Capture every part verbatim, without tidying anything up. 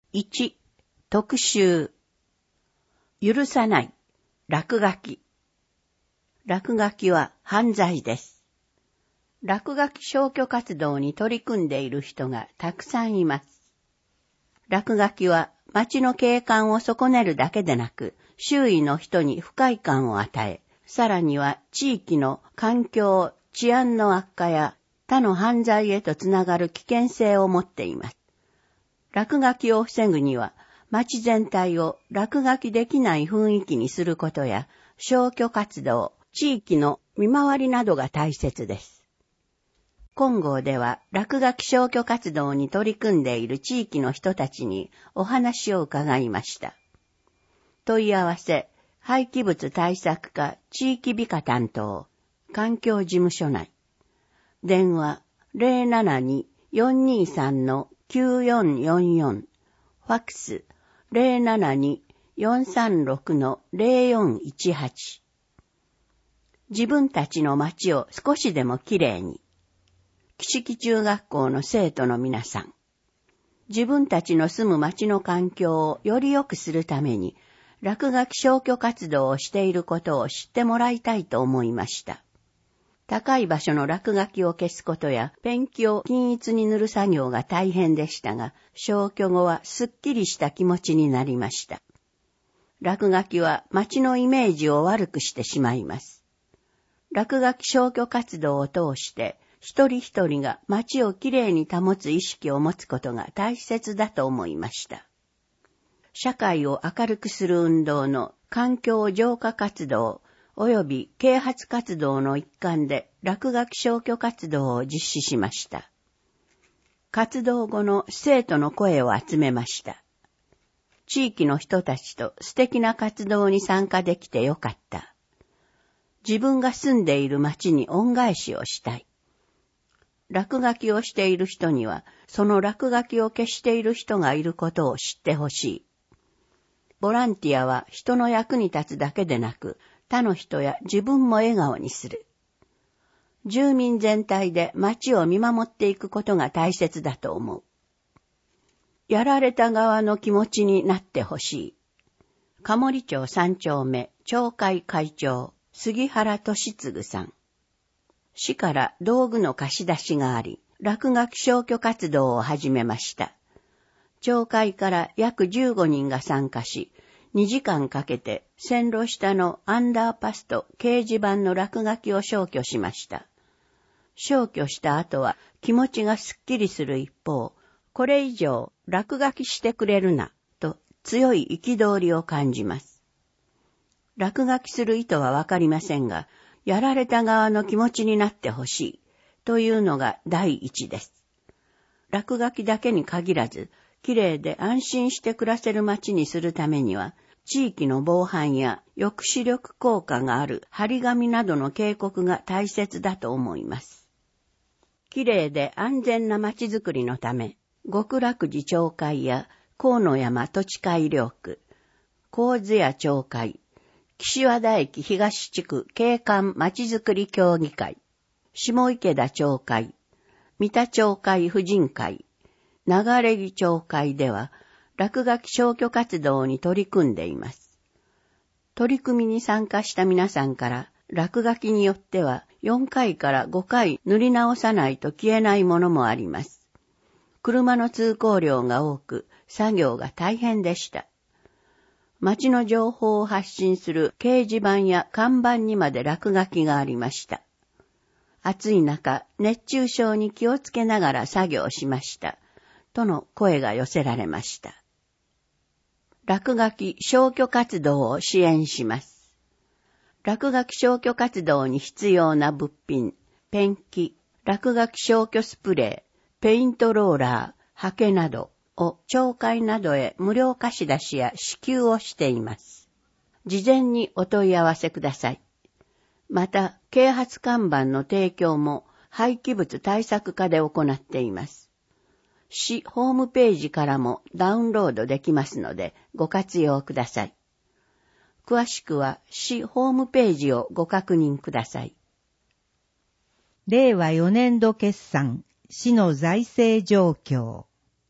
いち、特集。許さない。落書き。落書きは犯罪です。落書き消去活動に取り組んでいる人がたくさんいます。落書きは街の景観を損ねるだけでなく、周囲の人に不快感を与え、さらには地域の環境、治安の悪化や他の犯罪へとつながる危険性を持っています。落書きを防ぐには、街全体を落書きできない雰囲気にすることや、消去活動、地域の見回りなどが大切です。金剛では落書き消去活動に取り組んでいる地域の人たちにお話を伺いました。問い合わせ、廃棄物対策課地域美化担当、環境事務所内。電話 ゼロななに よんにさん きゅうよんよんよん、ファックス ゼロななに よんさんろく ゼロよんいちはち。自分たちの街を少しでもきれいに。木式中学校の生徒の皆さん。自分たちの住む街の環境をより良くするために、落書き消去活動をしていることを知ってもらいたいと思いました。高い場所の落書きを消すことやペンキを均一に塗る作業が大変でしたが、消去後はすっきりした気持ちになりました。落書きは街のイメージを悪くしてしまいます。落書き消去活動を通して一人一人が街をきれいに保つ意識を持つことが大切だと思いました。社会を明るくする運動の環境浄化活動及び啓発活動の一環で落書き消去活動を実施しました。活動後の生徒の声を集めました。地域の人たちと素敵な活動に参加できてよかった。自分が住んでいる町に恩返しをしたい。落書きをしている人には、その落書きを消している人がいることを知ってほしい。ボランティアは人の役に立つだけでなく、他の人や自分も笑顔にする。住民全体で町を見守っていくことが大切だと思う。やられた側の気持ちになってほしい。鴨森町三丁目町会会長、杉原俊次さん。市から道具の貸し出しがあり、落書き消去活動を始めました。町会から約じゅうごにんが参加し、にじかんかけて線路下のアンダーパスと掲示板の落書きを消去しました。消去した後は気持ちがすっきりする一方、これ以上落書きしてくれるな、と強い憤りを感じます。落書きする意図はわかりませんが、やられた側の気持ちになってほしい、というのが第一です。落書きだけに限らず、きれいで安心して暮らせる街にするためには、地域の防犯や抑止力効果がある張り紙などの警告が大切だと思います。きれいで安全な街づくりのため、極楽寺町会や河野山土地改良区、神津屋町会、岸和田駅東地区景観街づくり協議会、下池田町会、三田町会婦人会、流木町会では、落書き消去活動に取り組んでいます。取り組みに参加した皆さんから、落書きによってはよんかいからごかい塗り直さないと消えないものもあります。車の通行量が多く、作業が大変でした。街の情報を発信する掲示板や看板にまで落書きがありました。暑い中、熱中症に気をつけながら作業しました。との声が寄せられました。落書き消去活動を支援します。落書き消去活動に必要な物品、ペンキ、落書き消去スプレー、ペイントローラー、ハケなどを町会などへ無料貸し出しや支給をしています。事前にお問い合わせください。また、啓発看板の提供も廃棄物対策課で行っています。市ホームページからもダウンロードできますのでご活用ください。詳しくは市ホームページをご確認ください。 れいわよねんど決算、市の財政状況。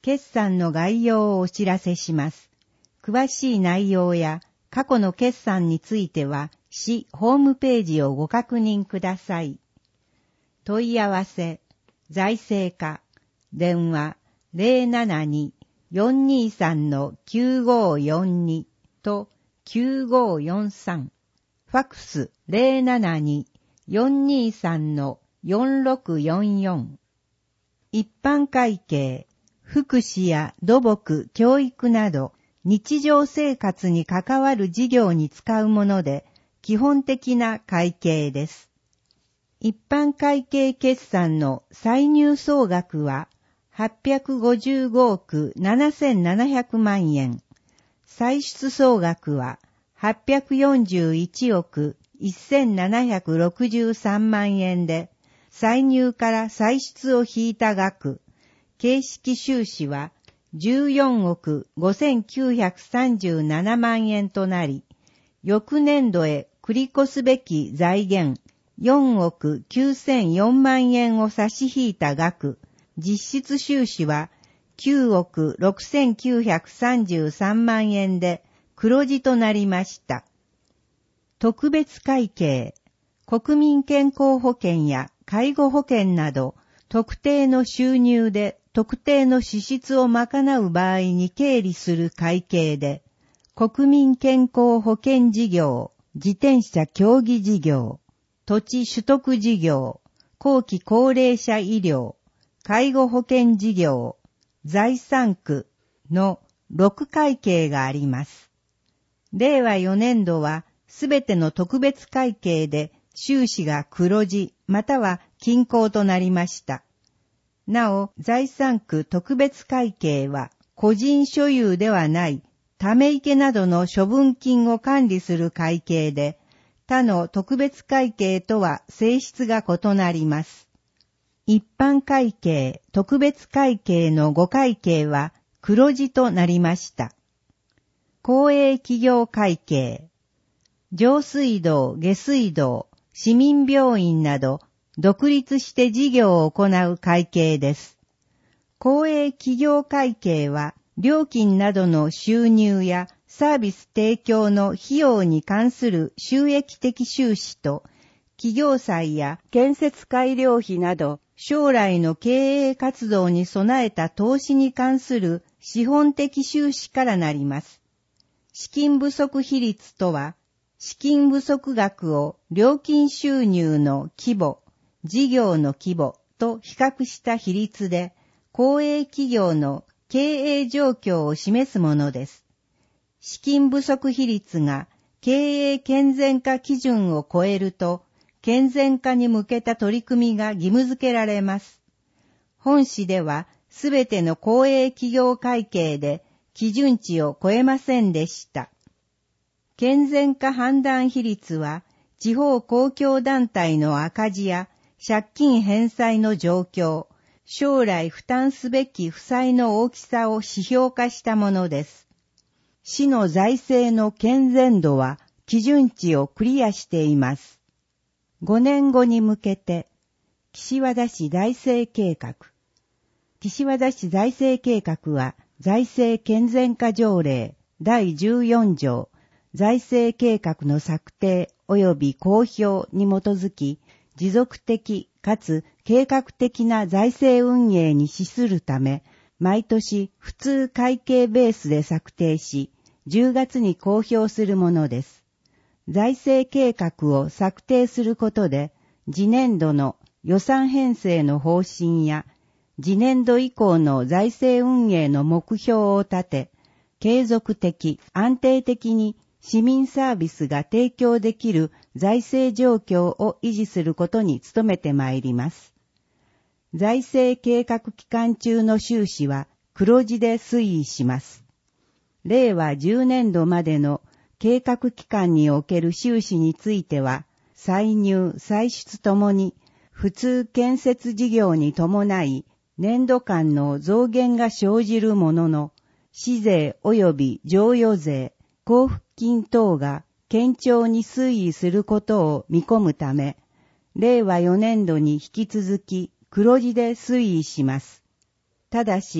決算の概要をお知らせします。詳しい内容や過去の決算については、市ホームページをご確認ください。問い合わせ、財政課、電話 ゼロななに よんにさん きゅうごよんに ときゅうごよんさん、ファックス ゼロななに よんにさん よんろくよんよん。一般会計、福祉や土木、教育など日常生活に関わる事業に使うもので基本的な会計です。一般会計決算の歳入総額ははっぴゃくごじゅうごおくななせんななひゃくまんえん、歳出総額ははっぴゃくよんじゅういちおくせんななひゃくろくじゅうさんまんえんで、歳入から歳出を引いた額、形式収支はじゅうよんおくごせんきゅうひゃくさんじゅうななまんえんとなり、翌年度へ繰り越すべき財源よんおくきゅうせんよんまんえんを差し引いた額、実質収支はきゅうおくろくせんきゅうひゃくさんじゅうさんまんえんで黒字となりました。特別会計、国民健康保険や介護保険など特定の収入で特定の支出を賄う場合に経理する会計で、国民健康保険事業、自転車競技事業、土地取得事業、後期高齢者医療、介護保険事業、財産区のろく会計があります。れいわよねんどはすべての特別会計で収支が黒字または均衡となりました。なお、財産区特別会計は個人所有ではないため池などの処分金を管理する会計で、他の特別会計とは性質が異なります。一般会計、特別会計のご会計は黒字となりました。公営企業会計、上水道、下水道、市民病院など独立して事業を行う会計です。公営企業会計は料金などの収入やサービス提供の費用に関する収益的収支と企業債や建設改良費など将来の経営活動に備えた投資に関する資本的収支からなります。資金不足比率とは、資金不足額を料金収入の規模、事業の規模と比較した比率で、公営企業の経営状況を示すものです。資金不足比率が経営健全化基準を超えると、健全化に向けた取り組みが義務付けられます。本誌では、すべての公営企業会計で基準値を超えませんでした。健全化判断比率は、地方公共団体の赤字や借金返済の状況、将来負担すべき負債の大きさを指標化したものです。市の財政の健全度は基準値をクリアしています。ごねんごに向けて、岸和田市財政計画。岸和田市財政計画は、財政健全化条例だいじゅうよんじょう、財政計画の策定及び公表に基づき、持続的かつ計画的な財政運営に資するため、毎年普通会計ベースで策定し、じゅうがつに公表するものです。財政計画を策定することで、次年度の予算編成の方針や、次年度以降の財政運営の目標を立て、継続的、安定的に市民サービスが提供できる財政状況を維持することに努めてまいります。財政計画期間中の収支は黒字で推移します。れいわじゅうねんどまでの計画期間における収支については、歳入・歳出ともに普通建設事業に伴い年度間の増減が生じるものの、市税及び譲与税、交付金等が堅調に推移することを見込むため、れいわよねんどに引き続き黒字で推移します。ただし、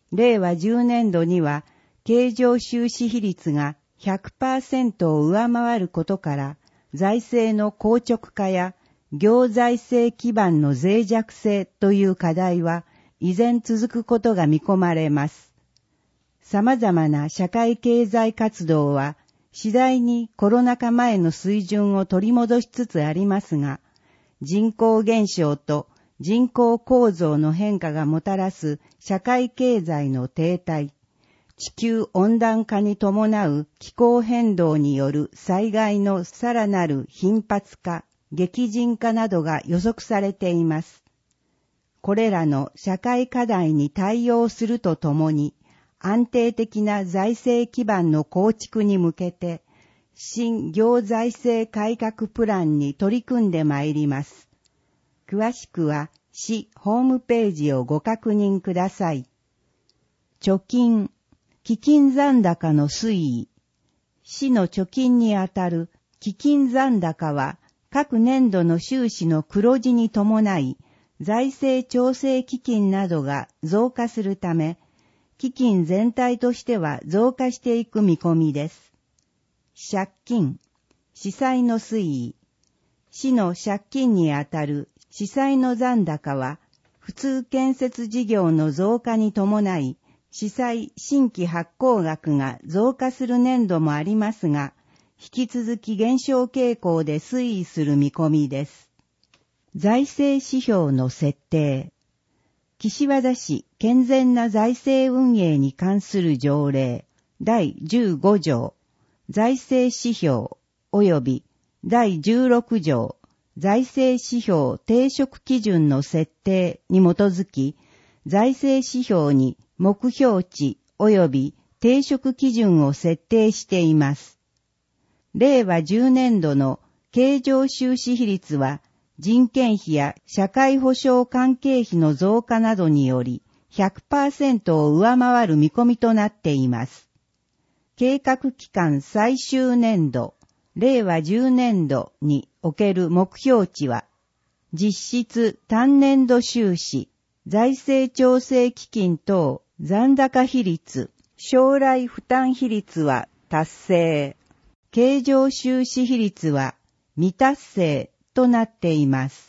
令和じゅうねんどには経常収支比率が ひゃくパーセント を上回ることから、財政の硬直化や行財政基盤の脆弱性という課題は依然続くことが見込まれます。様々な社会経済活動は次第にコロナ禍前の水準を取り戻しつつありますが、人口減少と人口構造の変化がもたらす社会経済の停滞、地球温暖化に伴う気候変動による災害のさらなる頻発化、激甚化などが予測されています。これらの社会課題に対応するとともに、安定的な財政基盤の構築に向けて、新行財政改革プランに取り組んでまいります。詳しくは市ホームページをご確認ください。貯金、基金残高の推移。市の貯金にあたる基金残高は各年度の収支の黒字に伴い、財政調整基金などが増加するため、基金全体としては増加していく見込みです。借金、市債の推移。市の借金にあたる市債の残高は、普通建設事業の増加に伴い、市債新規発行額が増加する年度もありますが、引き続き減少傾向で推移する見込みです。財政指標の設定。岸和田市健全な財政運営に関する条例だいじゅうごじょう財政指標及びだいじゅうろくじょう財政指標定則基準の設定に基づき、財政指標に目標値及び定則基準を設定しています。令和じゅうねんどの経常収支比率は、人件費や社会保障関係費の増加などにより ひゃくパーセント を上回る見込みとなっています。計画期間最終年度、令和じゅうねんどにおける目標値は、実質単年度収支、財政調整基金等残高比率、将来負担比率は達成。経常収支比率は未達成となっています。